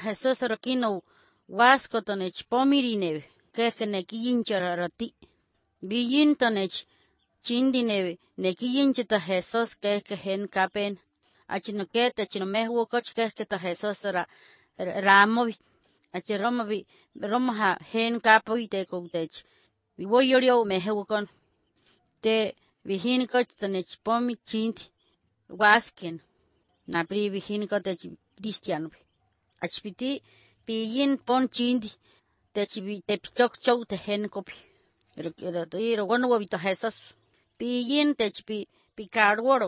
Jesús roquino huascotonech pomirineve, que nequillincharati. Villintonech chindineve, nequillinchita Jesús que gen capen. Achinoquete, achinomehuococh que Jesús ramovi. Achiromovi, romoja gen capoite coutech. Vivoyorio mehuocon. Te vihinicoch tonech pomi chinti. Wasken. Napri vihinicoch cristiano. Achpiti pillin pon chindi te pichok chow te hen kopi ro bueno wabito Jesús pillin te pi carworo